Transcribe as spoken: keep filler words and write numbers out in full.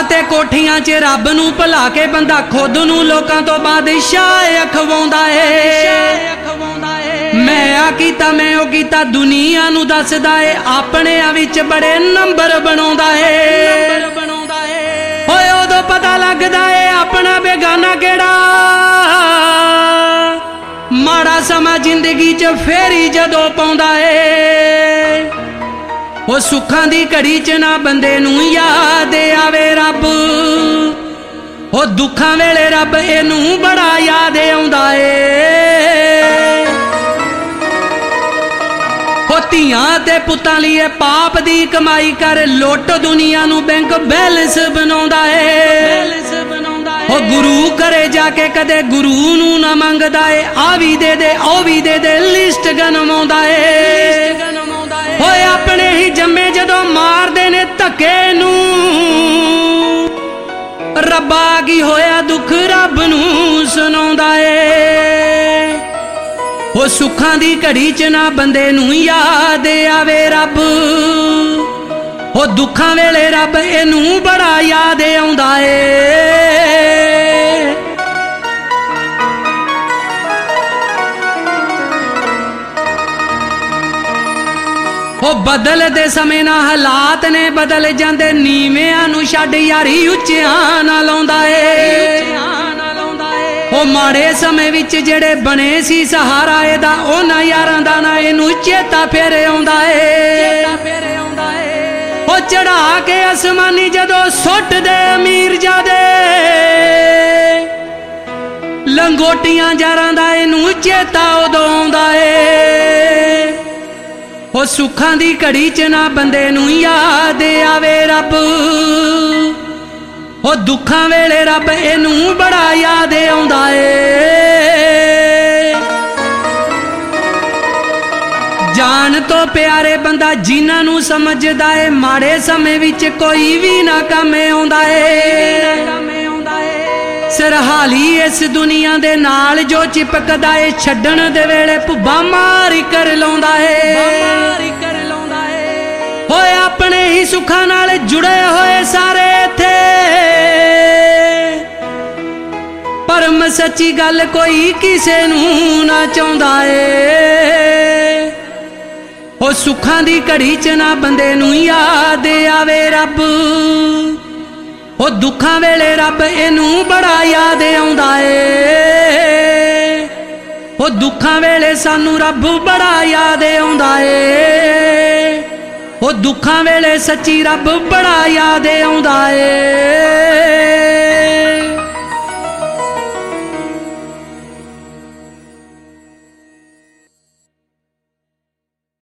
ते कोठियां च रब नूं भुला के बंदा खुद नूं लोकां तो बादशाह अखवाउंदा है। मैं आ कीता मैं ओ कीता दुनिया नूं दसदा है, अपने विच बड़े नंबर बनाउंदा है। होए उदों पता लगदा है अपना बेगाना केड़ा, माड़ा समा जिंदगी च फेरी जदों पाउंदा है। ओ सुखां दी घड़ी च ना बंदे नूं याद आवे रब, ओ दुखां वेले रब इनू बड़ा याद आउंदा है। ओ धीआं ते पुत्तां लिए पाप दी कमाई कर लुट दुनिया नूं बैंक बैलेंस बनाउंदा है। ओ गुरु घरे जाके कदे गुरु नूं ना मंगदा है, आ भी दे दे ओ भी दे दे लिस्ट गनवाउंदा है। होए अपने ही जम्मे जदों मारदे ने धक्के नूं, रब्बा की होया दुख रब नूं सुनाउंदा है। ओ सुखां दी घड़ी च ना बंदे नूं याद आवे रब, ओ दुखां वेले रब इनू बड़ा याद आउंदा है। ओ बदल दे समय ना हालात ने बदल जांदे, नीविआं नूं छड्ड यारी उच्चिआं ना लाउंदा है। ओ माड़े समय विच जेड़े बने सी सहारा एदा, उन्हां यारां दा ना इनू चेता फिर आउंदा है। ओ चढ़ा के आसमानी जदों सुट दे अमीर जादे, लंगोटियां यारां दा इनू चेता उदों आउंदा है। ओ सुखां दी घड़ी च ना बंदे नूं याद आवे रब, ओ दुखां वेले रब इनू बड़ा याद आउंदा है। जान तो प्यारे बंदा जिन्हां नूं समझदा है, माड़े समय विच कोई भी ना कम आउंदा है। सरहाली इस दुनिया दे नाल जो चिपकदा है, छड्डण दे वेले भुब्बा मारी कर लाउंदा है। होए अपने ही सुखां नाल जुड़े होए सारे थे, परम सच्ची गल कोई किसे नूं ना चाहुंदा है। ओ सुखां दी घड़ी च ना बंदे नूं याद आवे रब, ओ दुखां वेले रब इनू बड़ा याद आउंदा है। ओ दुखां वेले सानू रब बड़ा याद आउंदा है। ओ दुखां वेले सच्ची रब बड़ा याद आउंदा है।